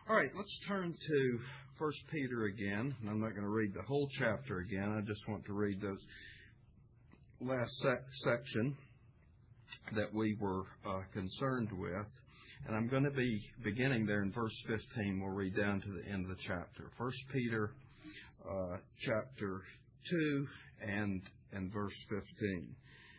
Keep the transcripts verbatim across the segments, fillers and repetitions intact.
All right, let's turn to First Peter again. I'm not going to read the whole chapter again. I just want to read those last sec- section that we were uh, concerned with. And I'm going to be beginning there in verse fifteen. We'll read down to the end of the chapter. First Peter uh, chapter two and, and verse fifteen.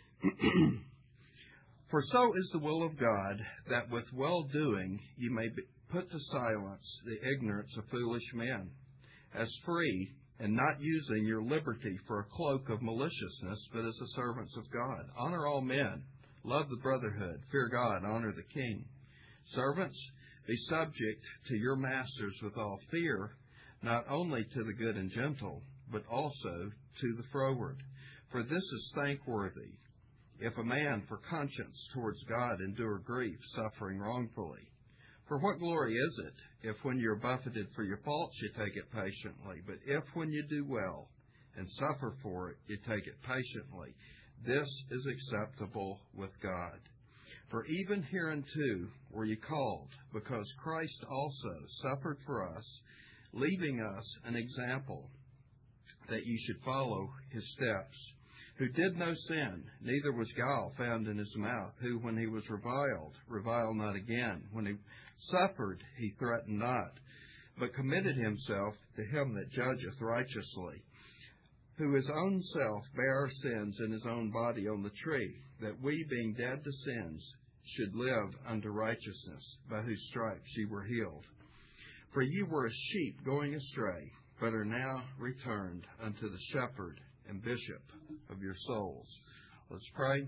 For so is the will of God, that with well-doing you may be put to silence the ignorance of foolish men, as free, and not using your liberty for a cloak of maliciousness, but as the servants of God. Honor all men, love the brotherhood, fear God, honor the king. Servants, be subject to your masters with all fear, not only to the good and gentle, but also to the froward. For this is thankworthy, if a man for conscience towards God endure grief, suffering wrongfully. For what glory is it, if when you're buffeted for your faults you take it patiently? But if when you do well and suffer for it, you take it patiently, this is acceptable with God. For even hereunto were you called, because Christ also suffered for us, leaving us an example, that you should follow his steps, who did no sin, neither was guile found in his mouth, who, when he was reviled, reviled not again. When he suffered, he threatened not, but committed himself to him that judgeth righteously, who his own self bare our sins in his own body on the tree, that we, being dead to sins, should live unto righteousness, by whose stripes ye were healed. For ye were as sheep going astray, but are now returned unto the shepherd and bishop of your souls. Let's pray.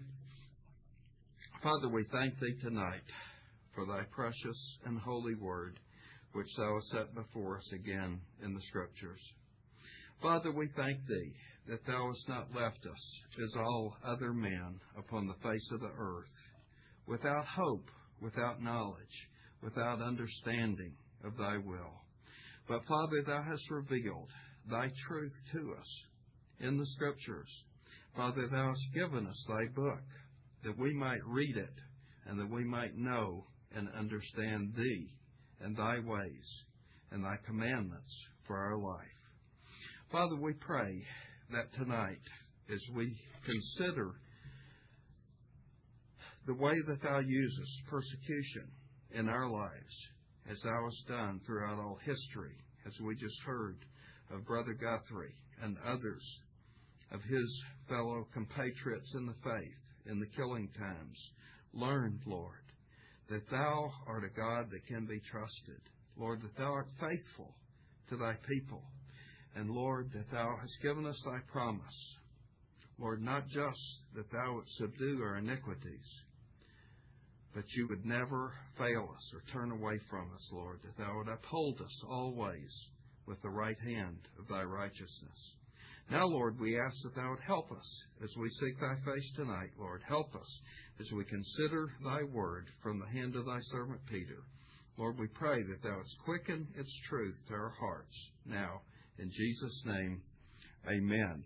Father, we thank thee tonight for thy precious and holy word, which thou hast set before us again in the Scriptures. Father, we thank thee that thou hast not left us as all other men upon the face of the earth, without hope, without knowledge, without understanding of thy will. But Father, thou hast revealed thy truth to us in the Scriptures. Father, thou hast given us thy book, that we might read it, and that we might know and understand thee and thy ways and thy commandments for our life. Father, we pray that tonight, as we consider the way that thou usest persecution in our lives, as thou hast done throughout all history, as we just heard of Brother Guthrie and others of his fellow compatriots in the faith in the killing times, learned, Lord, that thou art a God that can be trusted. Lord, that thou art faithful to thy people. And Lord, that thou hast given us thy promise. Lord, not just that thou wouldst subdue our iniquities, but you would never fail us or turn away from us, Lord, that thou would uphold us always with the right hand of thy righteousness. Now, Lord, we ask that thou would help us as we seek thy face tonight, Lord. Help us as we consider thy word from the hand of thy servant Peter. Lord, we pray that thou wouldst quicken its truth to our hearts. Now, in Jesus' name, amen.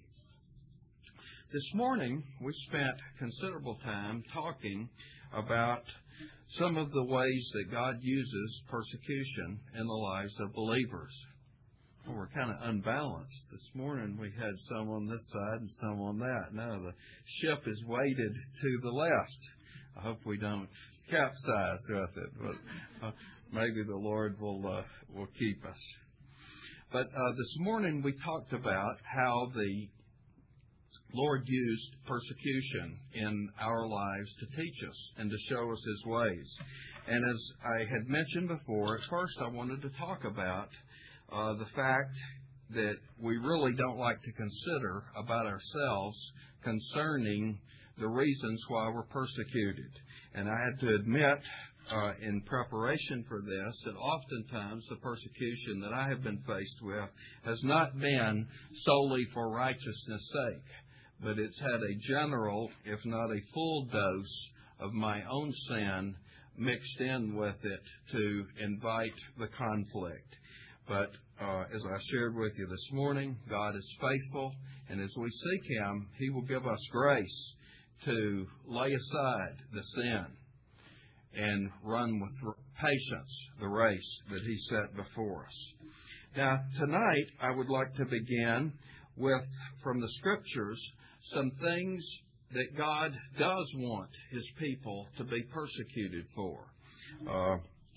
This morning, we spent considerable time talking about some of the ways that God uses persecution in the lives of believers. Well, we're kind of unbalanced. This morning we had some on this side and some on that. Now the ship is weighted to the left. I hope we don't capsize with it, but uh, maybe the Lord will uh, will keep us. But uh, this morning we talked about how the Lord used persecution in our lives to teach us and to show us his ways. And as I had mentioned before, at first I wanted to talk about uh, the fact that we really don't like to consider about ourselves concerning the reasons why we're persecuted. And I had to admit uh, in preparation for this that oftentimes the persecution that I have been faced with has not been solely for righteousness' sake, but it's had a general, if not a full dose of my own sin mixed in with it to invite the conflict. But uh, as I shared with you this morning, God is faithful, and as we seek him, he will give us grace to lay aside the sin and run with patience the race that He set before us. Now, tonight I would like to begin with, from the Scriptures, some things that God does want His people to be persecuted for. Uh,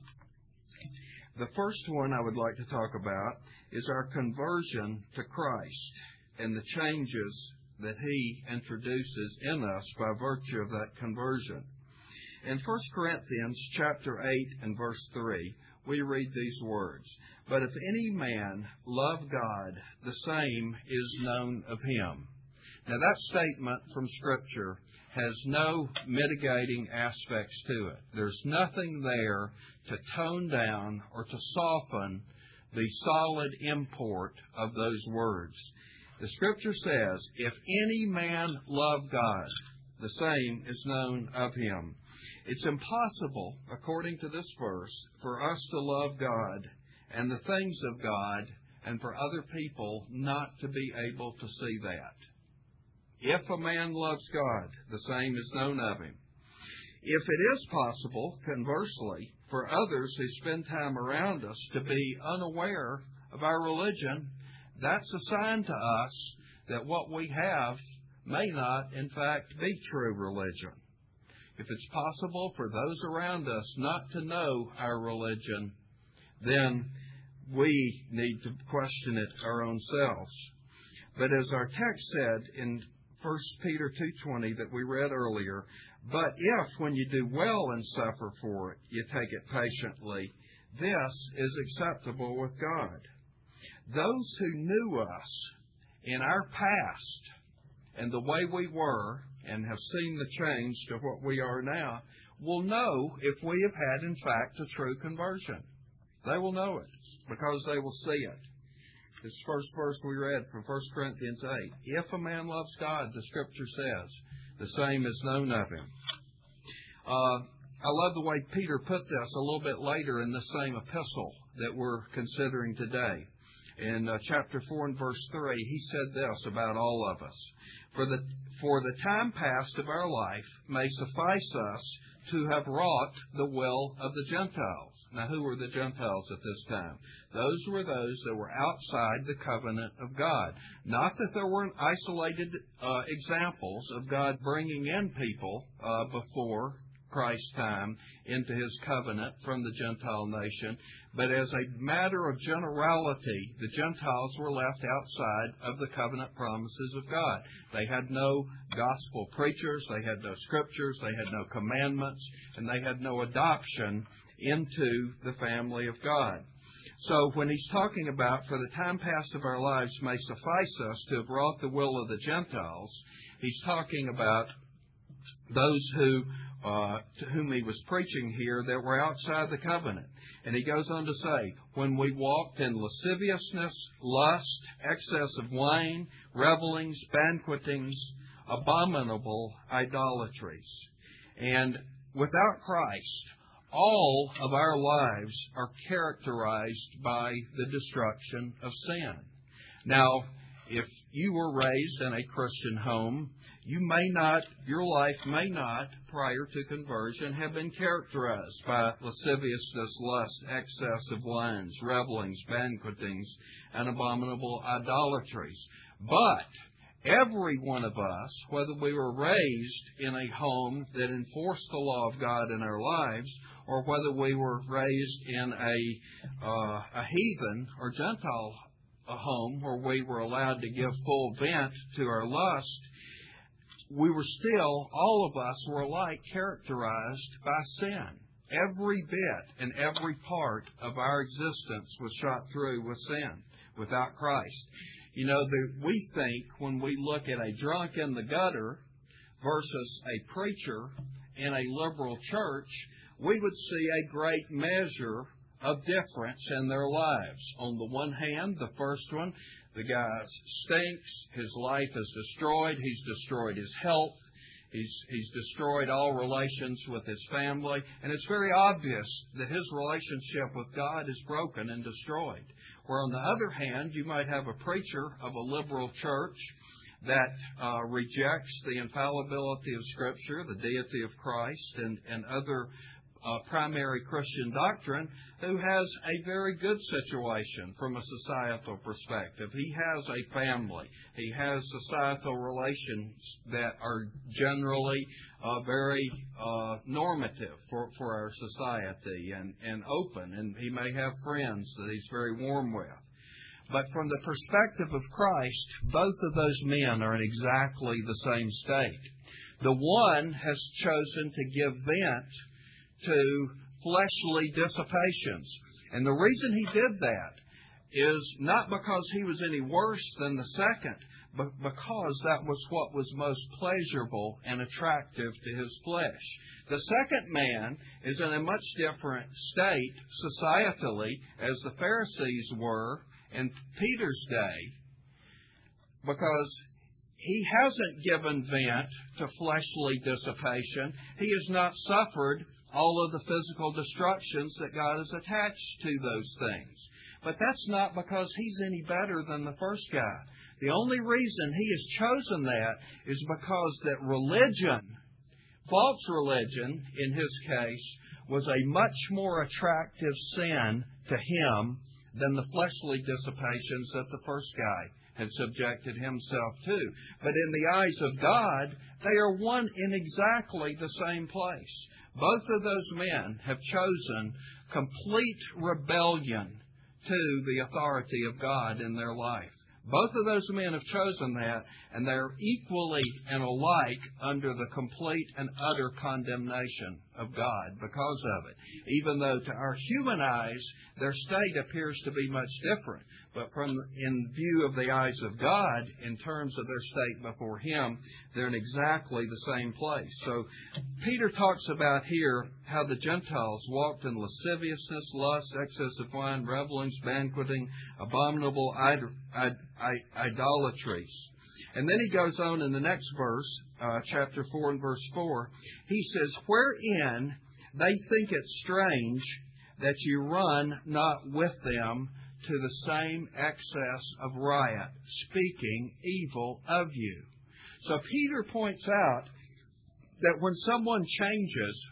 the first one I would like to talk about is our conversion to Christ and the changes that He introduces in us by virtue of that conversion. In First Corinthians chapter eight and verse three, we read these words, "But if any man love God, the same is known of him." Now that statement from Scripture has no mitigating aspects to it. There's nothing there to tone down or to soften the solid import of those words. The Scripture says, if any man love God, the same is known of him. It's impossible, according to this verse, for us to love God and the things of God and for other people not to be able to see that. If a man loves God, the same is known of him. If it is possible, conversely, for others who spend time around us to be unaware of our religion, that's a sign to us that what we have may not, in fact, be true religion. If it's possible for those around us not to know our religion, then we need to question it our own selves. But as our text said in First Peter two twenty that we read earlier, "But if, when you do well and suffer for it, you take it patiently, this is acceptable with God." Those who knew us in our past and the way we were and have seen the change to what we are now will know if we have had, in fact, a true conversion. They will know it because they will see it. This first verse we read from First Corinthians eight. If a man loves God, the Scripture says, the same is known of him. Uh, I love the way Peter put this a little bit later in the same epistle that we're considering today. In uh, chapter four and verse three, he said this about all of us. For the, for the time past of our life may suffice us to have wrought the will of the Gentiles. Now, who were the Gentiles at this time? Those were those that were outside the covenant of God. Not that there weren't isolated uh, examples of God bringing in people uh, before Christ's time into His covenant from the Gentile nation, but as a matter of generality, the Gentiles were left outside of the covenant promises of God. They had no gospel preachers, they had no scriptures, they had no commandments, and they had no adoption into the family of God. So when he's talking about, for the time past of our lives may suffice us to have wrought the will of the Gentiles, he's talking about those who uh, to whom he was preaching here that were outside the covenant. And he goes on to say, when we walked in lasciviousness, lust, excess of wine, revelings, banquetings, abominable idolatries. And without Christ, all of our lives are characterized by the destruction of sin. Now, if you were raised in a Christian home, you may not, your life may not, prior to conversion, have been characterized by lasciviousness, lust, excess of wines, revelings, banquetings, and abominable idolatries. But every one of us, whether we were raised in a home that enforced the law of God in our lives, or whether we were raised in a, uh, a heathen or Gentile a home where we were allowed to give full vent to our lust, we were still, all of us were alike characterized by sin. Every bit and every part of our existence was shot through with sin, without Christ. You know, the, we think when we look at a drunk in the gutter versus a preacher in a liberal church, we would see a great measure of difference in their lives. On the one hand, the first one, the guy stinks, his life is destroyed, he's destroyed his health, he's, he's destroyed all relations with his family, and it's very obvious that his relationship with God is broken and destroyed. Where on the other hand, you might have a preacher of a liberal church that uh, rejects the infallibility of Scripture, the deity of Christ, and, and other uh, primary Christian doctrine who has a very good situation from a societal perspective. He has a family. He has societal relations that are generally uh, very uh, normative for, for our society and, and open. And he may have friends that he's very warm with. But from the perspective of Christ, both of those men are in exactly the same state. The one has chosen to give vent to fleshly dissipations. And the reason he did that is not because he was any worse than the second, but because that was what was most pleasurable and attractive to his flesh. The second man is in a much different state societally, as the Pharisees were in Peter's day, because he hasn't given vent to fleshly dissipation. He has not suffered all of the physical destructions that God has attached to those things. But that's not because he's any better than the first guy. The only reason he has chosen that is because that religion, false religion in his case, was a much more attractive sin to him than the fleshly dissipations that the first guy had subjected himself to. But in the eyes of God, they are one in exactly the same place. Both of those men have chosen complete rebellion to the authority of God in their life. Both of those men have chosen that, and they are equally and alike under the complete and utter condemnation of God because of it. Even though to our human eyes, their state appears to be much different. But from in view of the eyes of God, in terms of their state before Him, they're in exactly the same place. So Peter talks about here how the Gentiles walked in lasciviousness, lust, excess of wine, revelings, banqueting, abominable id- id- idolatries. And then he goes on in the next verse, uh, chapter four and verse four. He says, wherein they think it strange that you run not with them to the same excess of riot, speaking evil of you. So Peter points out that when someone changes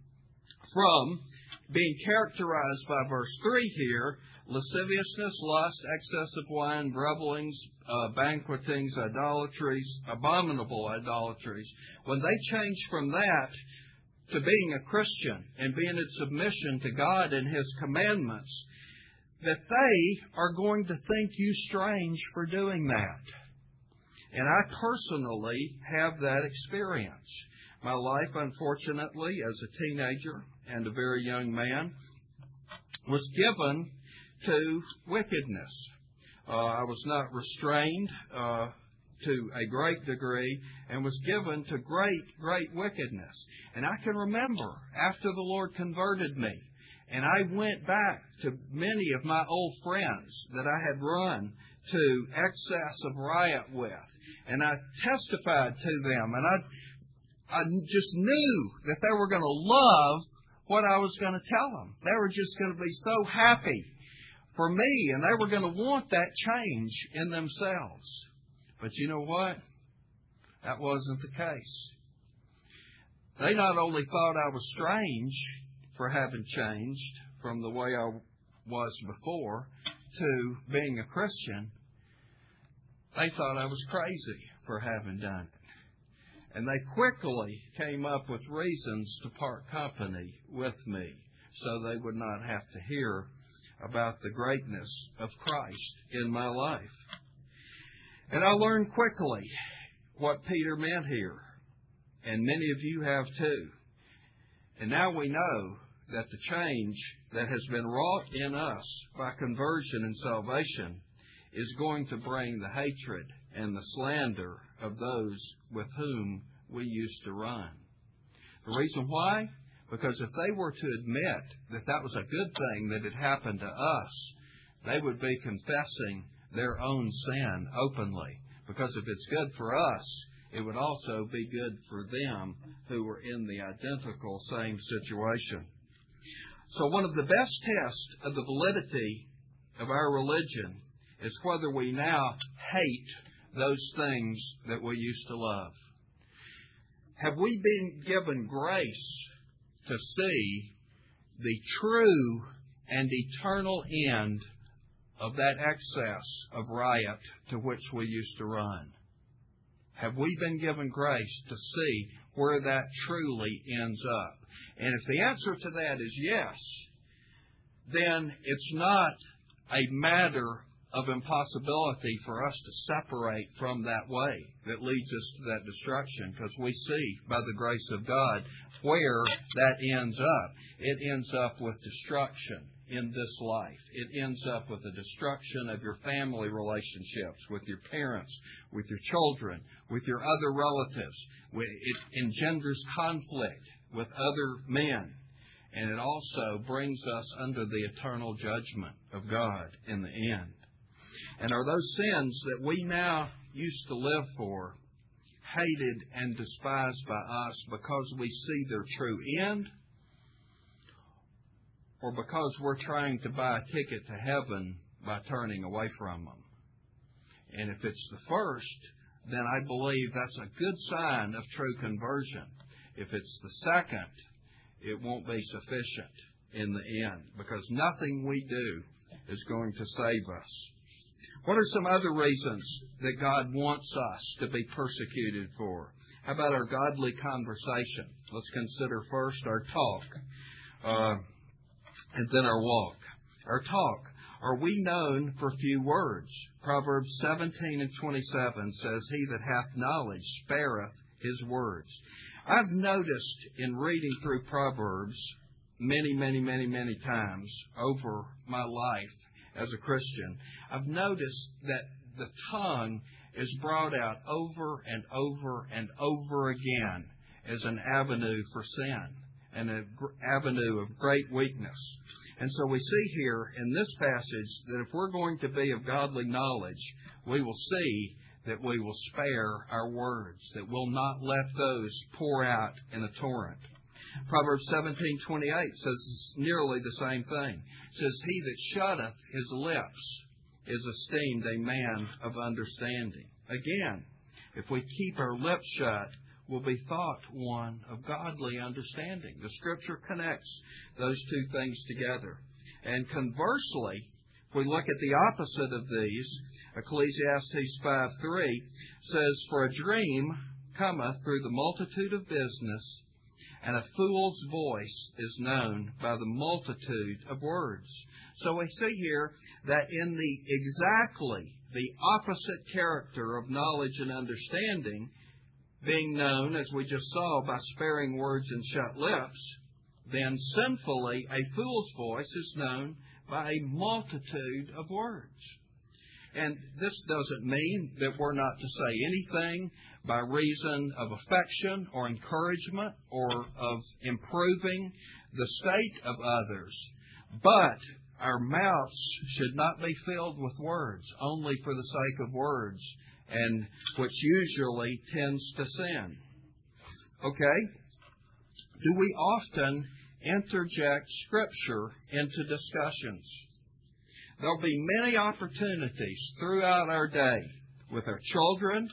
from being characterized by verse three here, lasciviousness, lust, excess of wine, revelings, uh, banquetings, idolatries, abominable idolatries, when they change from that to being a Christian and being in submission to God and His commandments, that they are going to think you strange for doing that. And I personally have that experience. My life, unfortunately, as a teenager and a very young man, was given to wickedness. Uh, I was not restrained uh, to a great degree and was given to great, great wickedness. And I can remember after the Lord converted me, and I went back to many of my old friends that I had run to excess of riot with, and I testified to them, and I, I just knew that they were going to love what I was going to tell them. They were just going to be so happy for me, and they were going to want that change in themselves. But you know what? That wasn't the case. They not only thought I was strange for having changed from the way I was before to being a Christian, they thought I was crazy for having done it. And they quickly came up with reasons to part company with me so they would not have to hear about the greatness of Christ in my life. And I learned quickly what Peter meant here, and many of you have too. And now we know that the change that has been wrought in us by conversion and salvation is going to bring the hatred and the slander of those with whom we used to run. The reason why? Because if they were to admit that that was a good thing that had happened to us, they would be confessing their own sin openly. Because if it's good for us, it would also be good for them who were in the identical same situation. So one of the best tests of the validity of our religion is whether we now hate those things that we used to love. Have we been given grace to see the true and eternal end of that excess of riot to which we used to run? Have we been given grace to see where that truly ends up? And if the answer to that is yes, then it's not a matter of impossibility for us to separate from that way that leads us to that destruction, because we see by the grace of God where that ends up. It ends up with destruction in this life. It ends up with the destruction of your family relationships, with your parents, with your children, with your other relatives. It engenders conflict with other men. And it also brings us under the eternal judgment of God in the end. And are those sins that we now used to live for hated and despised by us because we see their true end, or because we're trying to buy a ticket to heaven by turning away from them? And if it's the first, then I believe that's a good sign of true conversion. If it's the second, it won't be sufficient in the end, because nothing we do is going to save us. What are some other reasons that God wants us to be persecuted for? How about our godly conversation? Let's consider first our talk, uh, and then our walk. Our talk. Are we known for few words? Proverbs seventeen and twenty-seven says, "He that hath knowledge spareth his words." I've noticed in reading through Proverbs many, many, many, many times over my life as a Christian, I've noticed that the tongue is brought out over and over and over again as an avenue for sin and an avenue of great weakness. And so we see here in this passage that if we're going to be of godly knowledge, we will see that we will spare our words, that we'll not let those pour out in a torrent. Proverbs seventeen twenty-eight says nearly the same thing. It says, "He that shutteth his lips is esteemed a man of understanding." Again, if we keep our lips shut, we'll be thought one of godly understanding. The Scripture connects those two things together. And conversely, if we look at the opposite of these, Ecclesiastes five three says, "For a dream cometh through the multitude of business, and a fool's voice is known by the multitude of words." So we see here that in the exactly the opposite character of knowledge and understanding, being known, as we just saw, by sparing words and shut lips, then sinfully a fool's voice is known by a multitude of words. And this doesn't mean that we're not to say anything by reason of affection or encouragement or of improving the state of others. But our mouths should not be filled with words only for the sake of words, and which usually tends to sin. Okay? Do we often interject Scripture into discussions? There'll be many opportunities throughout our day with our children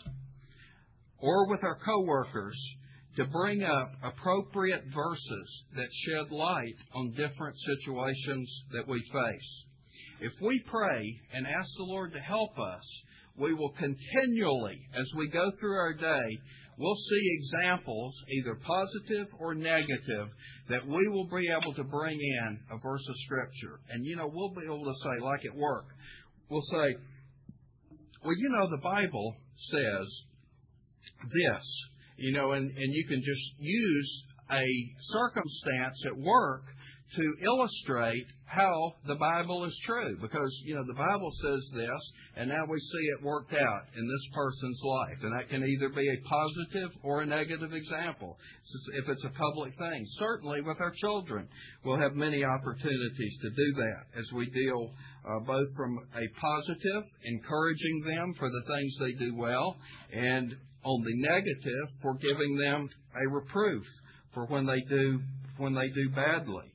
or with our coworkers to bring up appropriate verses that shed light on different situations that we face. If we pray and ask the Lord to help us, we will continually, as we go through our day, we'll see examples, either positive or negative, that we will be able to bring in a verse of Scripture. And, you know, we'll be able to say, like at work, we'll say, well, you know, the Bible says this, you know, and, and you can just use a circumstance at work to illustrate how the Bible is true. Because, you know, the Bible says this, and now we see it worked out in this person's life. And that can either be a positive or a negative example, if it's a public thing. Certainly with our children, we'll have many opportunities to do that as we deal uh, both from a positive, encouraging them for the things they do well, and on the negative, for giving them a reproof for when they do when they do badly.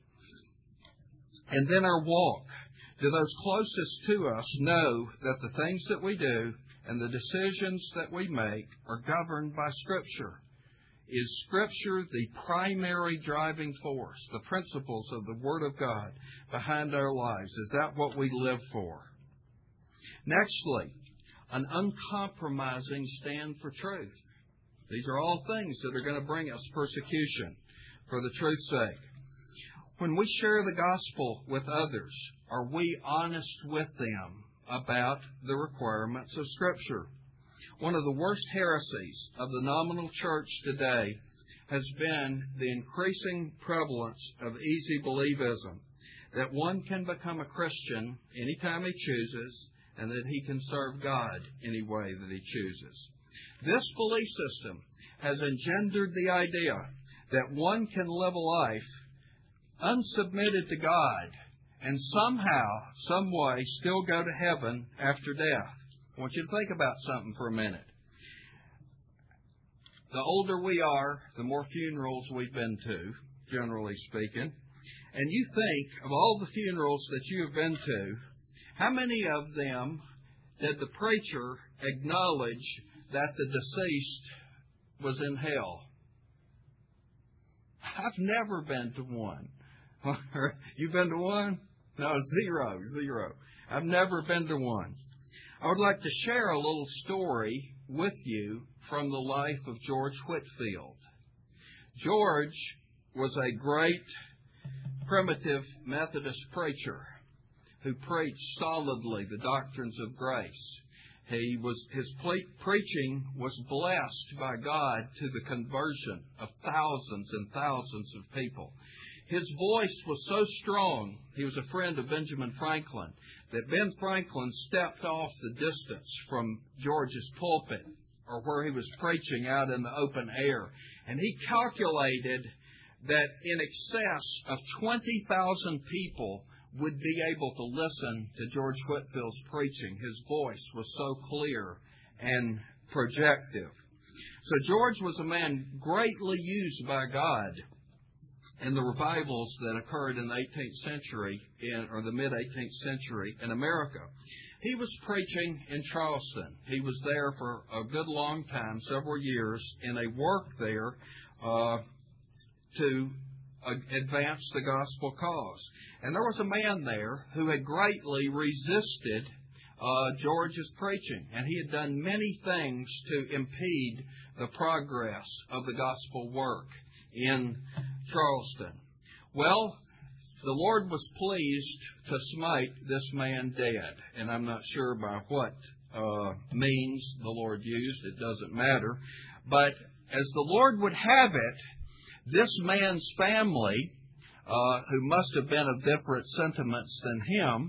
And then our walk. Do those closest to us know that the things that we do and the decisions that we make are governed by Scripture? Is Scripture the primary driving force, the principles of the Word of God behind our lives? Is that what we live for? Nextly, an uncompromising stand for truth. These are all things that are going to bring us persecution for the truth's sake. When we share the gospel with others, are we honest with them about the requirements of Scripture? One of the worst heresies of the nominal church today has been the increasing prevalence of easy believism, that one can become a Christian anytime he chooses and that he can serve God any way that he chooses. This belief system has engendered the idea that one can live a life unsubmitted to God and somehow, some way, still go to heaven after death. I want you to think about something for a minute. The older we are, the more funerals we've been to, generally speaking. And you think of all the funerals that you have been to, how many of them did the preacher acknowledge that the deceased was in hell? I've never been to one. You've been to one? No, zero, zero. I've never been to one. I would like to share a little story with you from the life of George Whitefield. George was a great primitive Methodist preacher who preached solidly the doctrines of grace. He was, his preaching was blessed by God to the conversion of thousands and thousands of people. His voice was so strong, he was a friend of Benjamin Franklin, that Ben Franklin stepped off the distance from George's pulpit, or where he was preaching out in the open air, and he calculated that in excess of twenty thousand people would be able to listen to George Whitefield's preaching. His voice was so clear and projective. So George was a man greatly used by God in the revivals that occurred in the eighteenth century, in, or the mid-eighteenth century in America. He was preaching in Charleston. He was there for a good long time, several years, in a work there uh, to uh, advance the gospel cause. And there was a man there who had greatly resisted uh, George's preaching, and he had done many things to impede the progress of the gospel work in Charleston. Well, the Lord was pleased to smite this man dead, and I'm not sure by what uh, means the Lord used. It doesn't matter. But as the Lord would have it, this man's family, uh, who must have been of different sentiments than him,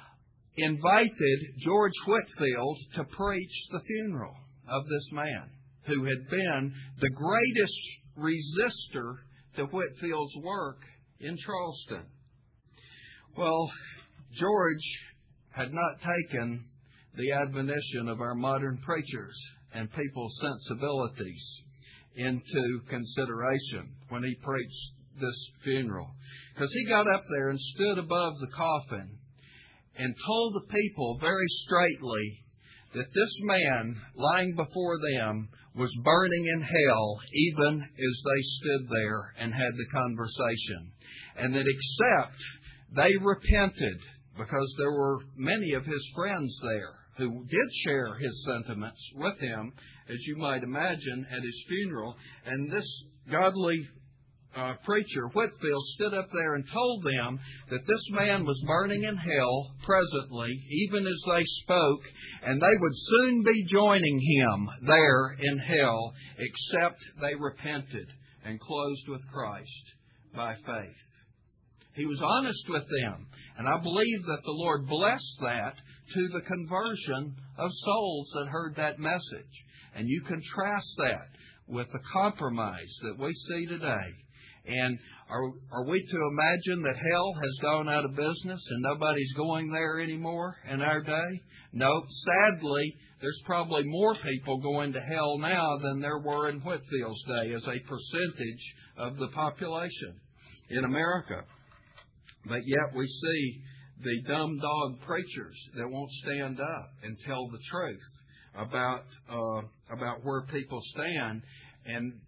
invited George Whitefield to preach the funeral of this man, who had been the greatest resistor to Whitefield's work in Charleston. Well, George had not taken the admonition of our modern preachers and people's sensibilities into consideration when he preached this funeral. Because he got up there and stood above the coffin and told the people very straightly that this man lying before them was burning in hell even as they stood there and had the conversation. And that except they repented, because there were many of his friends there who did share his sentiments with him, as you might imagine, at his funeral. And this godly uh, preacher, Whitefield, stood up there and told them that this man was burning in hell presently, even as they spoke, and they would soon be joining him there in hell, except they repented and closed with Christ by faith. He was honest with them, and I believe that the Lord blessed that to the conversion of souls that heard that message. And you contrast that with the compromise that we see today. And are, are we to imagine that hell has gone out of business and nobody's going there anymore in our day? No, sadly, there's probably more people going to hell now than there were in Whitefield's day as a percentage of the population in America. But yet we see the dumb dog preachers that won't stand up and tell the truth about uh, about where people stand. And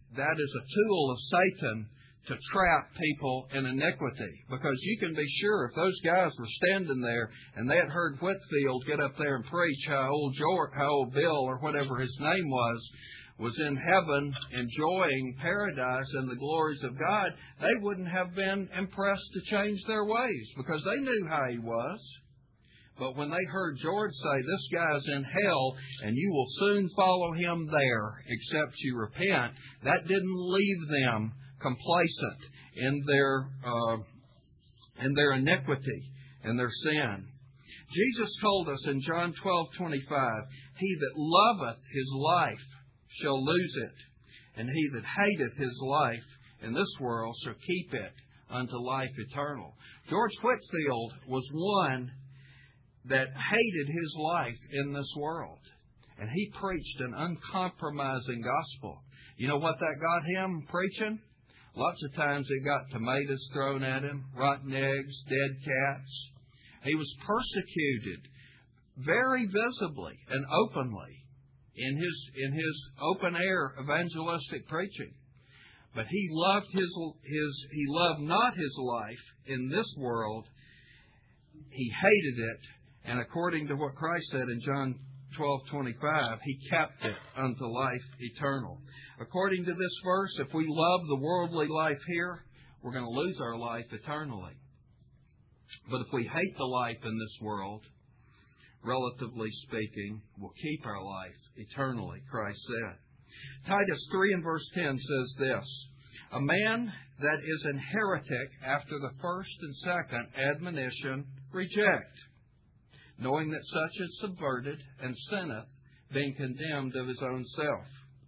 that is a tool of Satan to trap people in iniquity. Because you can be sure if those guys were standing there and they had heard Whitfield get up there and preach how old George, how old Bill or whatever his name was, was in heaven enjoying paradise and the glories of God, they wouldn't have been impressed to change their ways because they knew how he was. But when they heard George say, this guy's in hell and you will soon follow him there except you repent, that didn't leave them complacent in their uh, in their iniquity and their sin. Jesus told us in John twelve twenty-five, he that loveth his life shall lose it, and he that hateth his life in this world shall keep it unto life eternal. George Whitfield was one that hated his life in this world, and he preached an uncompromising gospel. You know what that got him preaching? Lots of times it got tomatoes thrown at him, rotten eggs, dead cats. He was persecuted very visibly and openly in his in his open air evangelistic preaching. But he loved his his he loved not his life in this world. He hated it, and according to what Christ said in John twelve twenty-five, he kept it unto life eternal. According to this verse, if we love the worldly life here, we're going to lose our life eternally. But if we hate the life in this world, relatively speaking, we'll keep our life eternally, Christ said. Titus three and verse ten says this, a man that is an heretic after the first and second admonition reject, knowing that such is subverted and sinneth, being condemned of his own self.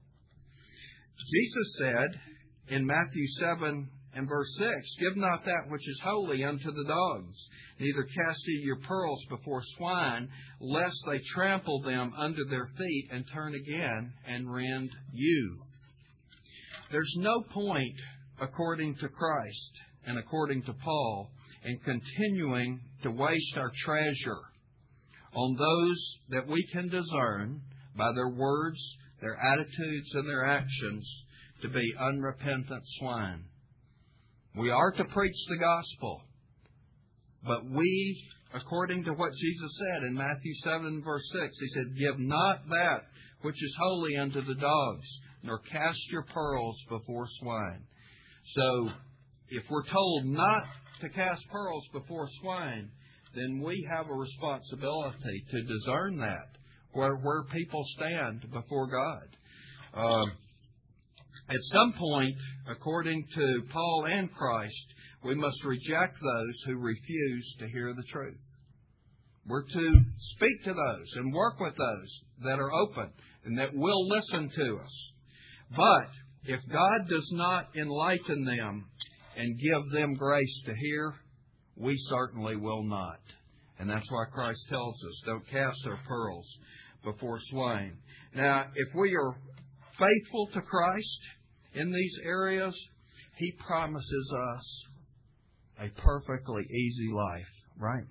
Jesus said in Matthew seven and verse six, give not that which is holy unto the dogs, neither cast ye your pearls before swine, lest they trample them under their feet and turn again and rend you. There's no point, according to Christ and according to Paul, in continuing to waste our treasure on those that we can discern by their words, their attitudes, and their actions to be unrepentant swine. We are to preach the gospel, but we, according to what Jesus said in Matthew seven verse six, he said, give not that which is holy unto the dogs, nor cast your pearls before swine. So, if we're told not to cast pearls before swine, then we have a responsibility to discern that, where, where people stand before God. Uh, at some point, according to Paul and Christ, we must reject those who refuse to hear the truth. We're to speak to those and work with those that are open and that will listen to us. But if God does not enlighten them and give them grace to hear, we certainly will not. And that's why Christ tells us, don't cast our pearls before swine. Now, if we are faithful to Christ in these areas, He promises us a perfectly easy life, right?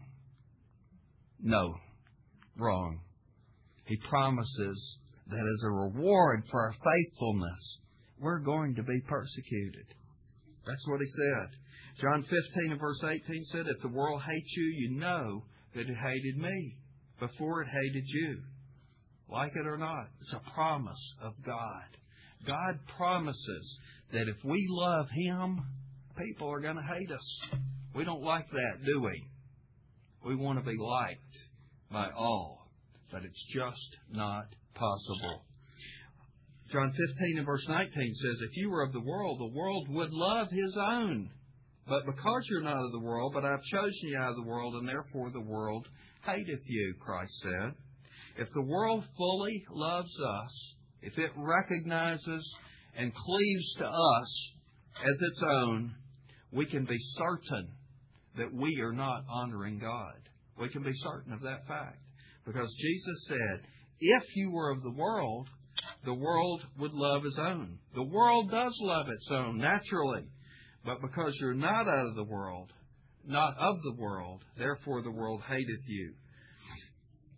No, wrong. He promises that as a reward for our faithfulness, we're going to be persecuted. That's what He said. John fifteen and verse eighteen said, if the world hates you, you know that it hated me before it hated you. Like it or not, it's a promise of God. God promises that if we love Him, people are going to hate us. We don't like that, do we? We want to be liked by all, but it's just not possible. John fifteen and verse nineteen says, if you were of the world, the world would love His own. But because you're not of the world, but I've chosen you out of the world, and therefore the world hateth you, Christ said. If the world fully loves us, if it recognizes and cleaves to us as its own, we can be certain that we are not honoring God. We can be certain of that fact. Because Jesus said, if you were of the world, the world would love its own. The world does love its own, naturally. But because you're not out of the world, not of the world, therefore the world hateth you.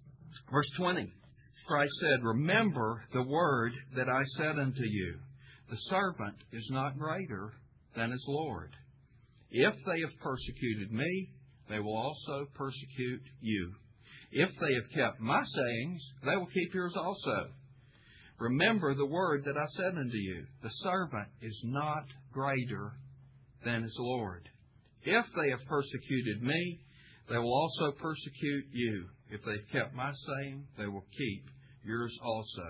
Verse twenty, Christ said, remember the word that I said unto you. the servant is not greater than his Lord. If they have persecuted me, they will also persecute you. If they have kept my sayings, they will keep yours also. Remember the word that I said unto you, the servant is not greater than his Lord. If they have persecuted me, they will also persecute you. If they've kept my saying, they will keep yours also.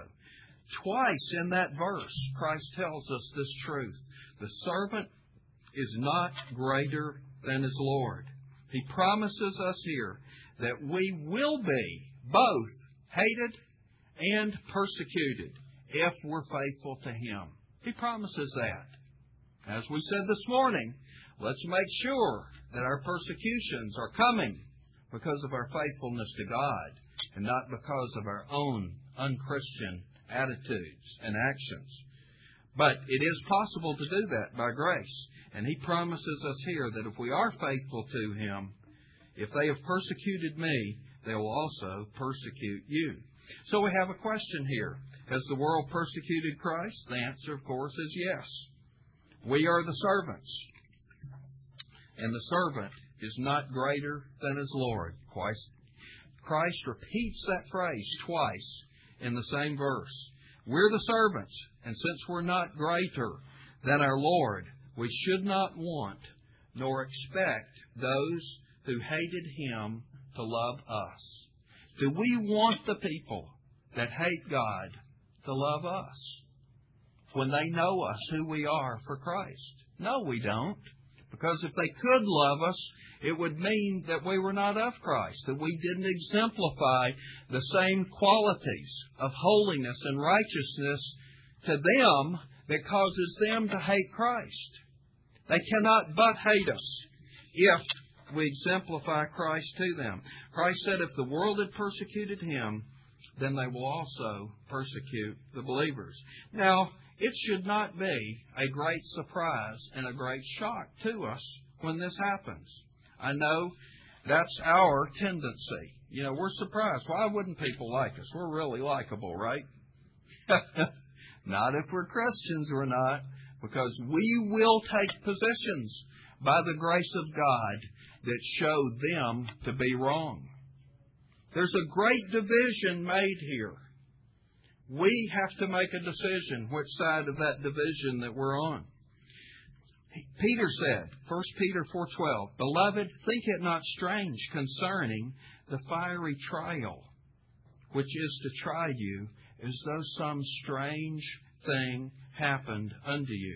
Twice in that verse, Christ tells us this truth. The servant is not greater than his Lord. He promises us here that we will be both hated and persecuted if we're faithful to Him. He promises that. As we said this morning, let's make sure that our persecutions are coming because of our faithfulness to God and not because of our own unchristian attitudes and actions. But it is possible to do that by grace. And He promises us here that if we are faithful to Him, if they have persecuted me, they will also persecute you. So we have a question here. Has the world persecuted Christ? The answer, of course, is yes. We are the servants. And the servant is not greater than his Lord. Christ repeats that phrase twice in the same verse. We're the servants, and since we're not greater than our Lord, we should not want nor expect those who hated Him to love us. Do we want the people that hate God to love us when they know us, who we are for Christ? No, we don't. Because if they could love us, it would mean that we were not of Christ, that we didn't exemplify the same qualities of holiness and righteousness to them that causes them to hate Christ. They cannot but hate us if we exemplify Christ to them. Christ said if the world had persecuted Him, then they will also persecute the believers. Now, it should not be a great surprise and a great shock to us when this happens. I know that's our tendency. You know, we're surprised. Why wouldn't people like us? We're really likable, right? Not if we're Christians, we're not. Because we will take positions by the grace of God that show them to be wrong. There's a great division made here. We have to make a decision which side of that division that we're on. Peter said, First Peter four twelve, Beloved, think it not strange concerning the fiery trial, which is to try you, as though some strange thing happened unto you.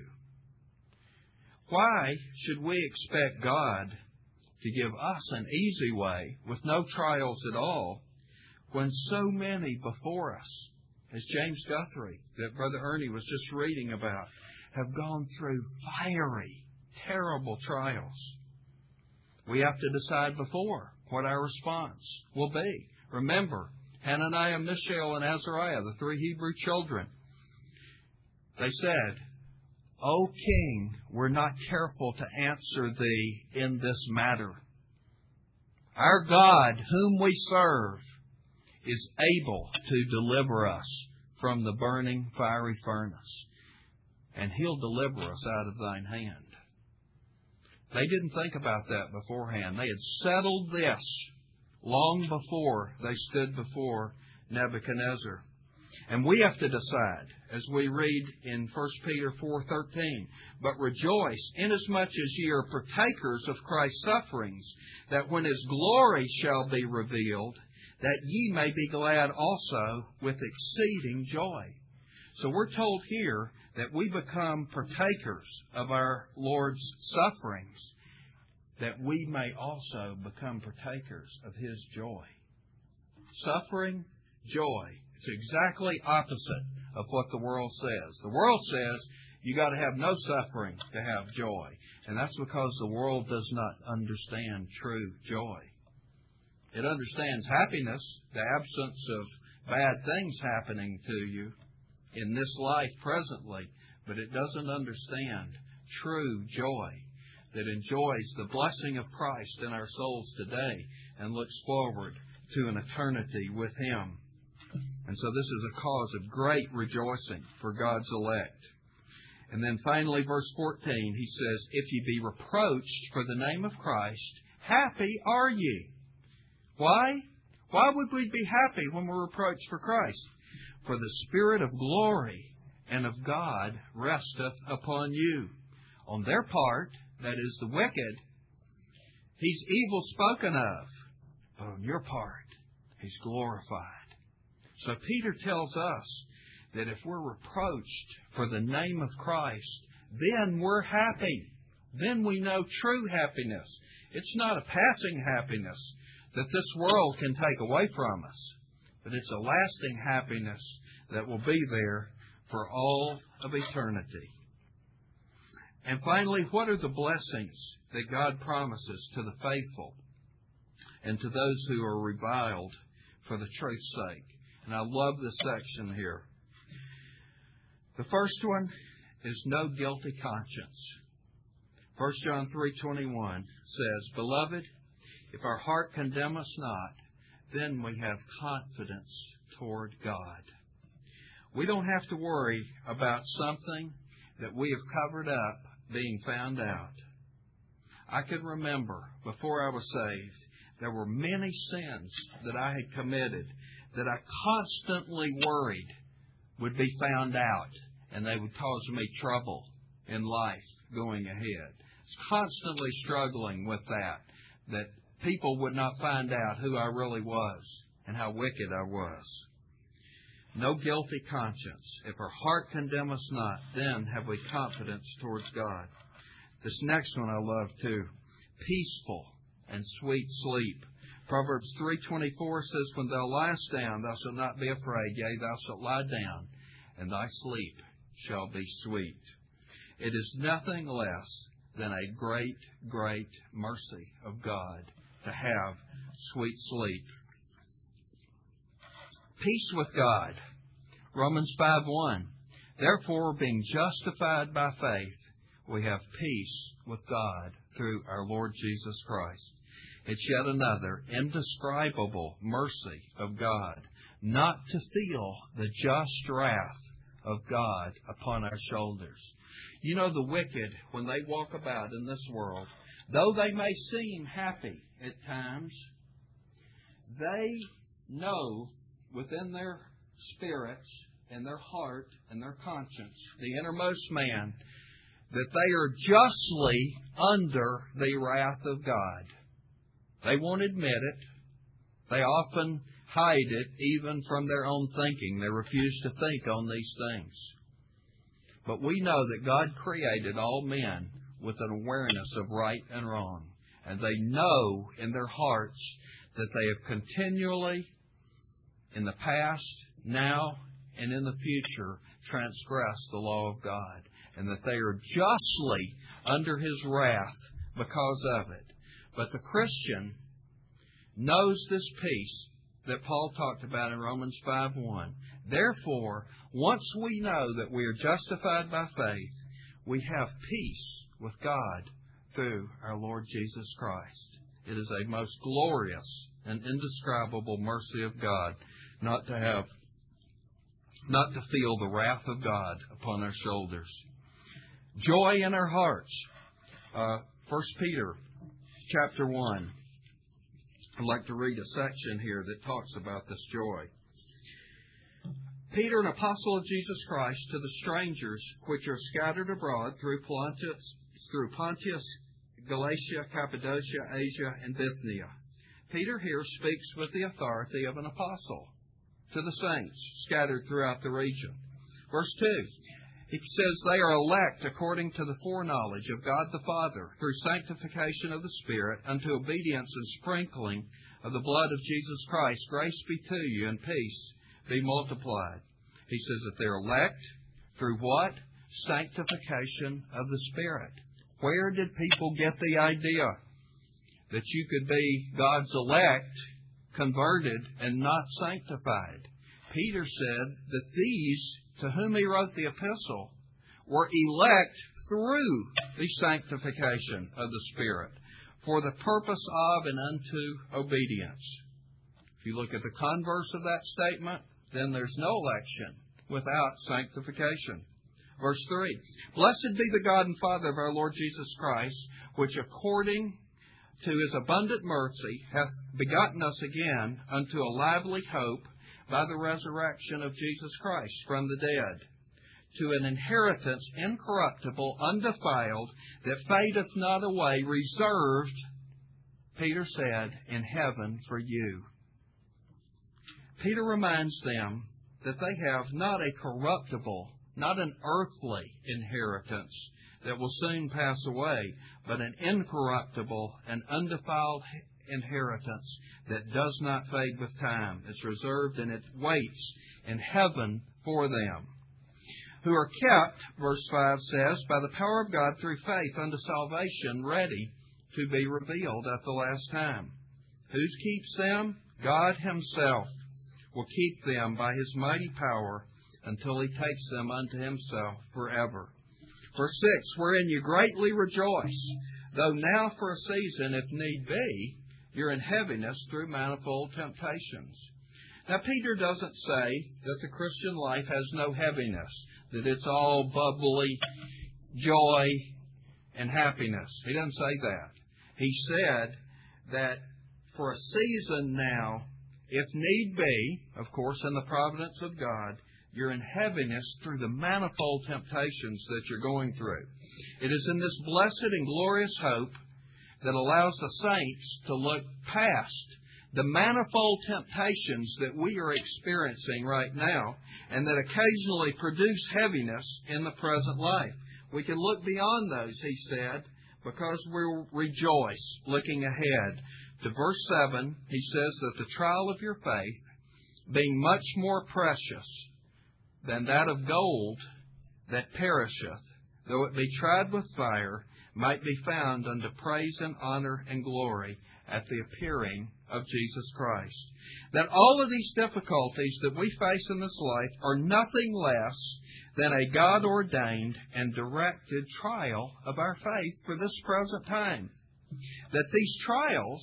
Why should we expect God to give us an easy way with no trials at all when so many before us, as James Guthrie, that Brother Ernie was just reading about, have gone through fiery, terrible trials? We have to decide before what our response will be. Remember, Hananiah, Mishael, and Azariah, the three Hebrew children, they said, O King, we're not careful to answer thee in this matter. Our God, whom we serve, is able to deliver us from the burning fiery furnace, and He'll deliver us out of thine hand. They didn't think about that beforehand. They had settled this long before they stood before Nebuchadnezzar. And we have to decide, as we read in First Peter four thirteen, But rejoice, inasmuch as ye are partakers of Christ's sufferings, that when His glory shall be revealed, that ye may be glad also with exceeding joy. So we're told here that we become partakers of our Lord's sufferings, that we may also become partakers of His joy. Suffering, joy. It's exactly opposite of what the world says. The world says you got to have no suffering to have joy. And that's because the world does not understand true joy. It understands happiness, the absence of bad things happening to you in this life presently, but it doesn't understand true joy that enjoys the blessing of Christ in our souls today and looks forward to an eternity with Him. And so this is a cause of great rejoicing for God's elect. And then finally, verse fourteen, he says, if ye be reproached for the name of Christ, happy are ye. Why? Why would we be happy when we're reproached for Christ? For the Spirit of glory and of God resteth upon you. On their part, that is the wicked, He's evil spoken of. But on your part, He's glorified. So Peter tells us that if we're reproached for the name of Christ, then we're happy. Then we know true happiness. It's not a passing happiness that this world can take away from us, but it's a lasting happiness that will be there for all of eternity. And finally, what are the blessings that God promises to the faithful and to those who are reviled for the truth's sake? And I love this section here. The first one is no guilty conscience. First John three twenty-one says, Beloved, if our heart condemn us not, then we have confidence toward God. We don't have to worry about something that we have covered up being found out. I can remember before I was saved, there were many sins that I had committed that I constantly worried would be found out and they would cause me trouble in life going ahead. It's constantly struggling with that, that people would not find out who I really was and how wicked I was. No guilty conscience. If our heart condemn us not, then have we confidence towards God. This next one I love too. Peaceful and sweet sleep. Proverbs three twenty-four says, When thou liest down, thou shalt not be afraid. Yea, thou shalt lie down, and thy sleep shall be sweet. It is nothing less than a great, great mercy of God to have sweet sleep. Peace with God. Romans five one. Therefore, being justified by faith, we have peace with God through our Lord Jesus Christ. It's yet another indescribable mercy of God, not to feel the just wrath of God upon our shoulders. You know, the wicked, when they walk about in this world, though they may seem happy at times, they know within their spirits and their heart and their conscience, the innermost man, that they are justly under the wrath of God. They won't admit it. They often hide it even from their own thinking. They refuse to think on these things. But we know that God created all men with an awareness of right and wrong. And they know in their hearts that they have continually, in the past, now, and in the future, transgressed the law of God. And that they are justly under His wrath because of it. But the Christian knows this peace that Paul talked about in Romans five one. Therefore, once we know that we are justified by faith, we have peace with God through our Lord Jesus Christ. It is a most glorious and indescribable mercy of God not to have, not to feel the wrath of God upon our shoulders. Joy in our hearts. Uh, First Peter chapter one. I'd like to read a section here that talks about this joy. Peter, an apostle of Jesus Christ, to the strangers which are scattered abroad through Pontus, through Pontus, Galatia, Cappadocia, Asia, and Bithynia. Peter here speaks with the authority of an apostle to the saints scattered throughout the region. Verse two. He says they are elect according to the foreknowledge of God the Father through sanctification of the Spirit unto obedience and sprinkling of the blood of Jesus Christ. Grace be to you and peace be multiplied. He says that they're elect through what? Sanctification of the Spirit. Where did people get the idea that you could be God's elect, converted, and not sanctified? Peter said that these to whom he wrote the epistle were elect through the sanctification of the Spirit for the purpose of and unto obedience. If you look at the converse of that statement, then there's no election without sanctification. Verse three, Blessed be the God and Father of our Lord Jesus Christ, which according to His abundant mercy hath begotten us again unto a lively hope by the resurrection of Jesus Christ from the dead, to an inheritance incorruptible, undefiled, that fadeth not away, reserved, Peter said, in heaven for you. Peter reminds them that they have not a corruptible, not an earthly inheritance that will soon pass away, but an incorruptible and undefiled inheritance that does not fade with time. It's reserved and it waits in heaven for them, who are kept, verse five says, by the power of God through faith unto salvation, ready to be revealed at the last time. Who keeps them? God Himself will keep them by His mighty power until He takes them unto Himself forever. Verse six, wherein you greatly rejoice, though now for a season, if need be, you're in heaviness through manifold temptations. Now, Peter doesn't say that the Christian life has no heaviness, that it's all bubbly joy and happiness. He doesn't say that. He said that for a season now, if need be, of course, in the providence of God, you're in heaviness through the manifold temptations that you're going through. It is in this blessed and glorious hope that allows the saints to look past the manifold temptations that we are experiencing right now and that occasionally produce heaviness in the present life. We can look beyond those, he said, because we'll rejoice looking ahead. To verse seven, he says that the trial of your faith, being much more precious than that of gold that perisheth, though it be tried with fire, might be found unto praise and honor and glory at the appearing of Jesus Christ. That all of these difficulties that we face in this life are nothing less than a God-ordained and directed trial of our faith for this present time. That these trials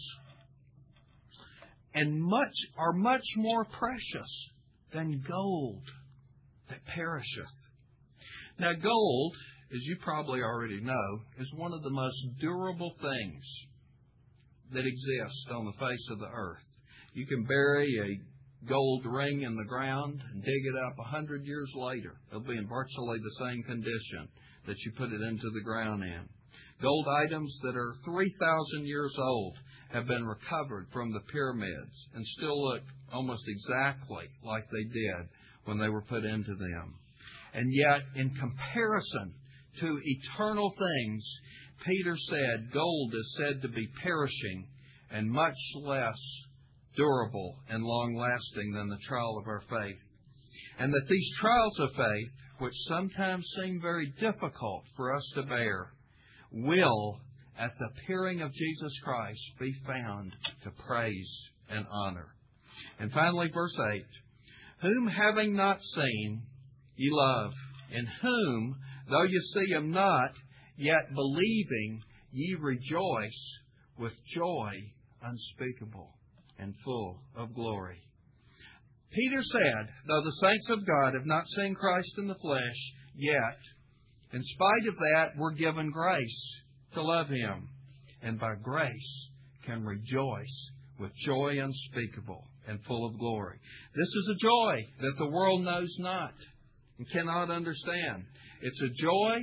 and much are much more precious than gold that perisheth. Now, gold, as you probably already know, is one of the most durable things that exist on the face of the earth. You can bury a gold ring in the ground and dig it up a hundred years later. It'll be in virtually the same condition that you put it into the ground in. Gold items that are three thousand years old have been recovered from the pyramids and still look almost exactly like they did when they were put into them. And yet, in comparison to eternal things, Peter said gold is said to be perishing and much less durable and long-lasting than the trial of our faith. And that these trials of faith, which sometimes seem very difficult for us to bear, will, at the appearing of Jesus Christ, be found to praise and honor. And finally, verse eight, whom having not seen, ye love, in whom, though ye see him not, yet believing, ye rejoice with joy unspeakable and full of glory. Peter said, though the saints of God have not seen Christ in the flesh, yet, in spite of that, we're given grace to love Him, and by grace can rejoice with joy unspeakable and full of glory. This is a joy that the world knows not and cannot understand. It's a joy,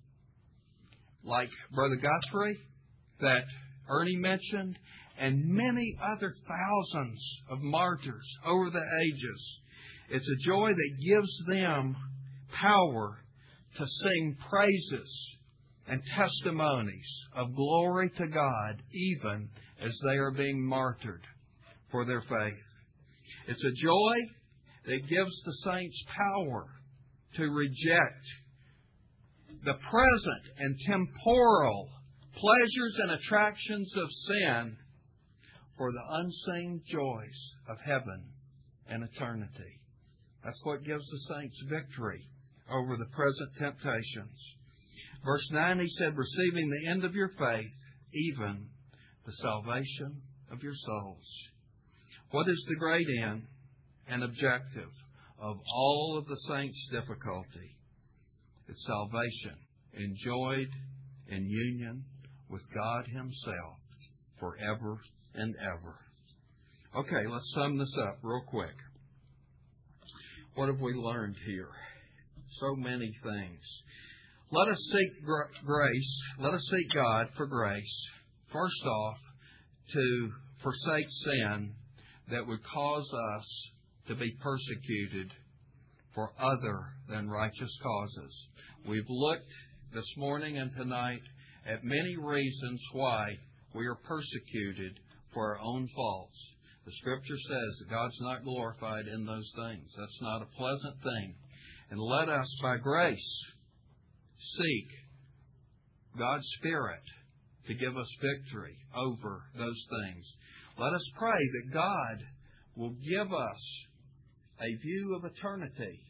like Brother Guthrie, that Ernie mentioned, and many other thousands of martyrs over the ages. It's a joy that gives them power to sing praises and testimonies of glory to God, even as they are being martyred for their faith. It's a joy that gives the saints power to reject the present and temporal pleasures and attractions of sin for the unseen joys of heaven and eternity. That's what gives the saints victory over the present temptations. Verse nine, he said, receiving the end of your faith, even the salvation of your souls. What is the great end and objective of all of the saints' difficulty? It's salvation enjoyed in union with God Himself forever and ever. Okay, let's sum this up real quick. What have we learned here? So many things. Let us seek gr- grace. Let us seek God for grace. First off, to forsake sin that would cause us to be persecuted for other than righteous causes. We've looked this morning and tonight at many reasons why we are persecuted for our own faults. The Scripture says that God's not glorified in those things. That's not a pleasant thing. And let us, by grace, seek God's Spirit to give us victory over those things. Let us pray that God will give us a view of eternity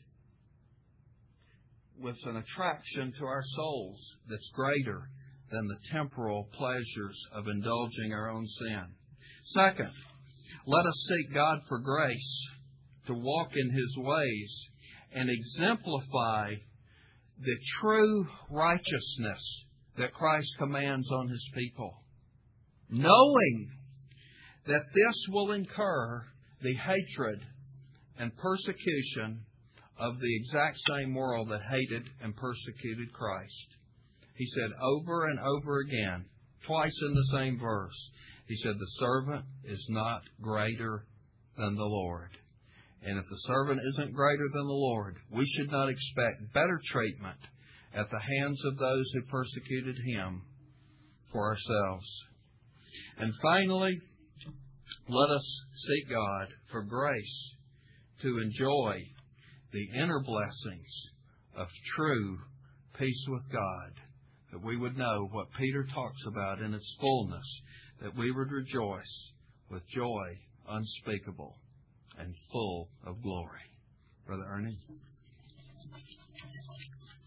with an attraction to our souls that's greater than the temporal pleasures of indulging our own sin. Second, let us seek God for grace to walk in His ways and exemplify the true righteousness that Christ commands on His people, knowing that this will incur the hatred and persecution of the exact same world that hated and persecuted Christ. He said over and over again, twice in the same verse, He said, the servant is not greater than the Lord. And if the servant isn't greater than the Lord, we should not expect better treatment at the hands of those who persecuted Him for ourselves. And finally, let us seek God for grace to enjoy the inner blessings of true peace with God, that we would know what Peter talks about in its fullness, that we would rejoice with joy unspeakable and full of glory. Brother Ernie?